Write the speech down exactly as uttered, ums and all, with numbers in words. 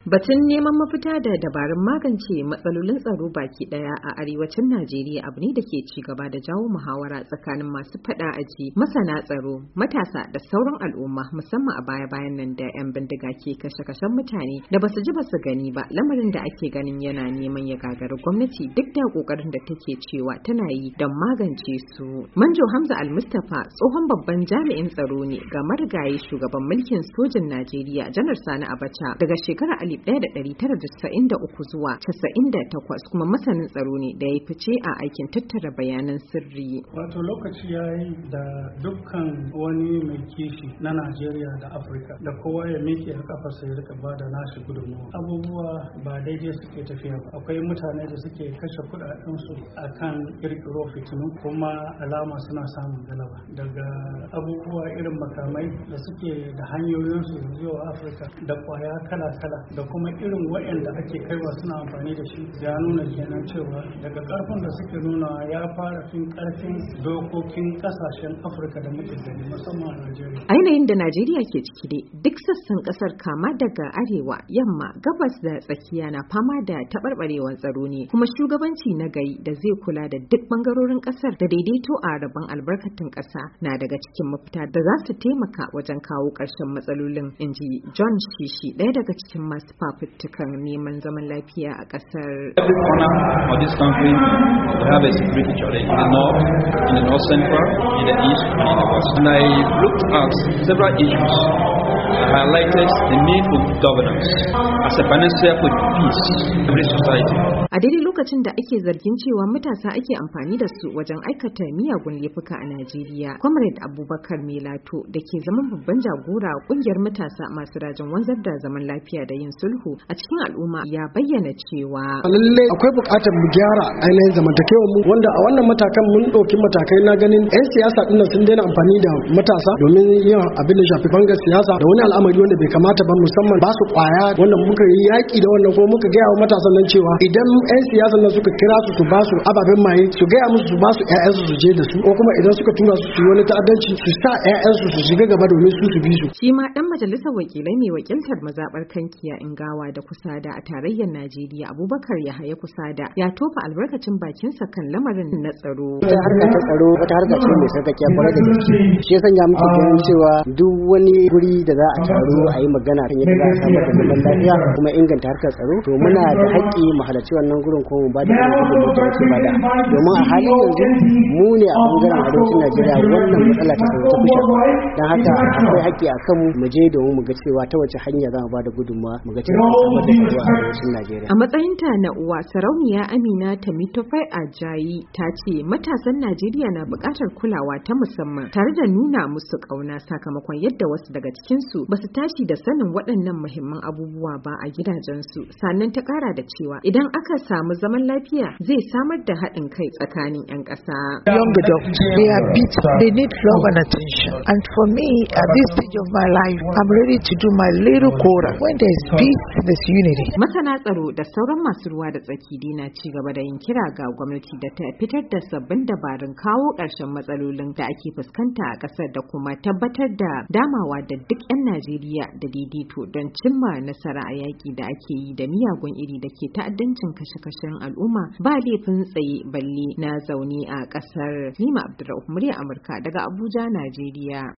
Batun neman mafita da dabarun magance matsalolin tsaro baki daya a arewacin Najeriya abu ne da ke ci gaba da jawo muhawara tsakanin masu fada aji, masana tsaro, matasa da sauran al'umma, musamman a baya-bayan nan da 'yan bindiga ke kashe-kashen mutane da basu ji basu gani ba, lamarin da ake ganin yana neman ya gagari gwamnati duk da kokarin da take cewa tana yi don magance su. Manjo Hamza Al-Mustapha tsohon babban jami'in tsaro ne ga marigayi shugaban mulkin sojin Najeriya Janar Sani Abacha daga shekarar alif ɗaya da ɗari tara da casa'in da uku zuwa casa'in da takwas, kuma masanin tsaro ne da ya fice a aikin tattara bayanan sirri. Wato lokaci ya yi da dukkan wani mai kishi na Najeriya da Afirka da kowa ya miƙe a kafarsa ya rika ba da nashi gudunmawa. Abubuwa ba daidai suke tafiya ba. Akwai mutane da suke kashe kuɗaɗensu a kan ƙirƙiro fitinu, kuma alama suna samun galaba daga abubuwa irin makamai da suke da hanyoyinsu zuwa Afirka da ƙwaya kala-kala da kuma irin waɗanda ake kaiwa suna amfani da shi, ya nuna kenan cewa daga ƙarfin da suke nuna ya fara fin ƙarfin dokokin ƙasashen Afirka da muke gani, musamman a Najeriya. A yanayin da Najeriya ke ciki dai, duk sassan ƙasar kama daga arewa, yamma, gabas da tsakiya na fama da taɓarɓarewar tsaro ne, kuma shugabanci na gari da zai kula da duk ɓangarorin ƙasar da daidaito a rabon albarkatun ƙasa na daga cikin mafita da za su taimaka wajen kawo ƙarshen matsalolin, in ji John Shishi, ɗaya daga cikin masu fafutukan neman zaman lafiya a ƙasar. Every corner of this country we have a security challenge in the north, in the north central, in the east, and in the west. And I looked at several issues that highlighted the need for governance as a panacea for peace in every society. A daidai lokacin da ake zargin cewa matasa ake amfani da su wajen aikata miyagun laifuka a Najeriya, Comrade Abubakar Melato da ke zaman babban jagora kungiyar matasa masu rajin wanzar da zaman lafiya da yin sulhu a cikin al'umma ya bayyana cewa lalle akwai buƙatar mu gyara ainihin zamantakewar mu, wanda a wannan matakan mun ɗauki matakai na ganin 'yan siyasa ɗin sun daina amfani da matasa domin yin abin da shafi bangar siyasa da wani al'amari wanda bai kamata ba, musamman ba su kwaya, wanda muka yi yaƙi da wannan, ko muka gaya wa matasan nan cewa idan 'yan siyasa nan suka kira su su ba su ababen maye, su gaya musu su ba su 'ya'yansu su je da su, ko kuma idan suka tura su su yi wani ta'addanci su sa 'ya'yansu su shiga gaba domin su su bi su. Shi ma dan majalisar wakilai mai wakiltar mazabar Kankiya Ingawa da Kusada a tarayyar Najeriya Abubakar Yahaya Kusada ya tofa albarkacin bakinsa kan lamarin na tsaro. Ita harka ta tsaro wata harka ce mai sarkakiya kwarai da gaske. Shi ya sanya muke ganin cewa duk wani guri da za a taru a yi magana kan yadda za a samar da zaman lafiya kuma inganta harkar tsaro, to muna da haƙƙi mu halarci wannan gurin ko mu ba da gudunmawar da muke bada. Domin a halin yanzu mu ne a bangaren arewacin Najeriya wannan matsala ta tsaro ta fi shafa. Don haka akwai haƙƙi a kanmu mu je domin mu ga cewa ta wace hanya za mu ba da gudunmawa mu ga cewa samar da tsaro a arewacin Najeriya. A matsayinta na uwa, Sarauniya Amina Tamitofai Ajayi ta ce matasan Najeriya na buƙatar kulawa ta musamman tare da nuna musu ƙauna sakamakon yadda wasu daga cikinsu ba su tashi da sanin waɗannan muhimman abubuwa ba a gidajensu. Sannan ta ƙara da cewa idan aka samu zaman lafiya zai samar da haɗin kai tsakanin 'yan ƙasa. Young adults, they are beat, they need love and attention. And for me, at this stage of my life, I'm ready to do my little quota. When there's peace, there's unity. Masana tsaro da sauran masu ruwa da tsaki dai na ci gaba da yin kira ga gwamnati da ta fitar da sabbin dabarun kawo ƙarshen matsalolin da ake fuskanta a ƙasar da kuma tabbatar da damawa da duk 'yan Najeriya da daidaito don cimma nasara a yaƙi da ake yi da miyagun iri da ke ta'addancin kashe-kashen al'umma ba laifin tsaye balle na zaune a ƙasar. Lima Abdulrahman, murya Amurka daga Abuja, Najeriya.